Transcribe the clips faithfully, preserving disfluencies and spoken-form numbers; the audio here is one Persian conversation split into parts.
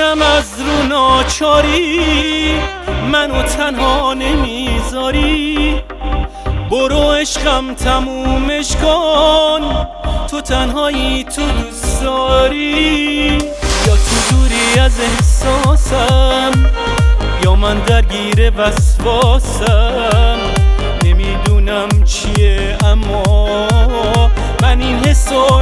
میرم از رو ناچاری، منو تنها نمیذاری. برو عشقم تمومش کن، تو تنهایی تو دوست داری. یا تو دوری از احساسم، یا من درگیر وسواسم. نمیدونم چیه اما من این حسو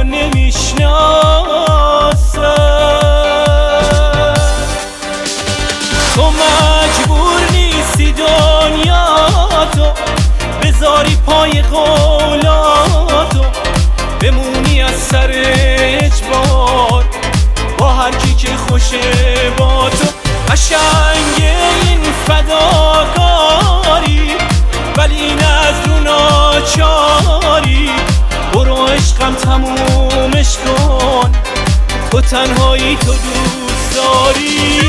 نمیشناسم. تو مجبور نیستی دنیا تو بذاری پای قولاتو، بمونی از سر اجبار با هر کی که خوشه با تو. قشنگ این فداکاری ولی نه از رو ناچاری. برو عشقم تمومش کن، تو تنهایی تو دوست داری.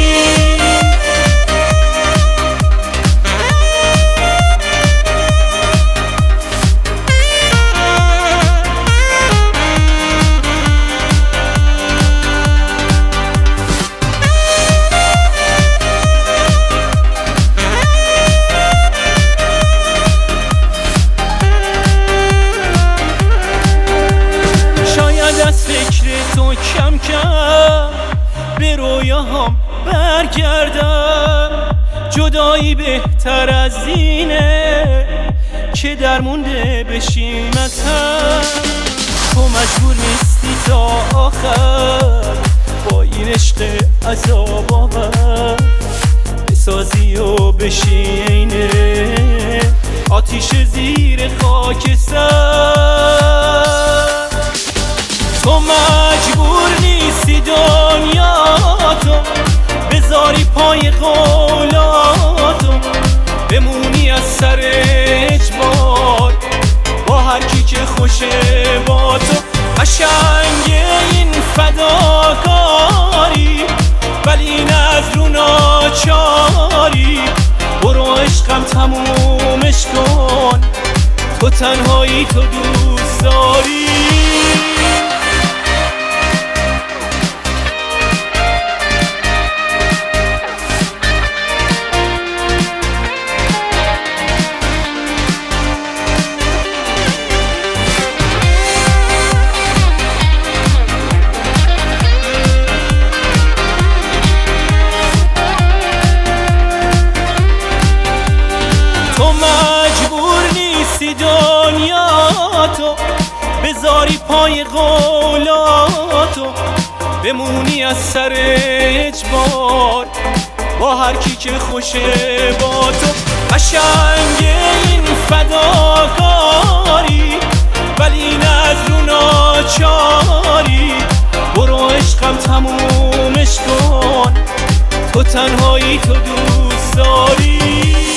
از فکر تو کم کم به رویاهام برگردم. جدایی بهتر از اینه که درمونده بشیم از هم. تو مجبور نیستی تا آخر با این عشق عذاب آور بسازی و بشی عینه آتیش زیر خاکستر. تو مجبور نیستی دنیا تو بذاری پای قولاتو، بمونی از سر اجبار با هر کی که خوشه با تو. قشنگ این فداکاری ولی نه از رو ناچاری. برو عشقم تمومش کن، تو تنهایی تو دوست داری. تو مجبور نیستی دنیا تو بذاری پای قولاتو، بمونی از سر اجبار با هر کی که خوشه با تو. قشنگ این فداکاری ولی نه از رو ناچاری. برو عشقم تمومش کن، تو تنهایی تو دوست داری.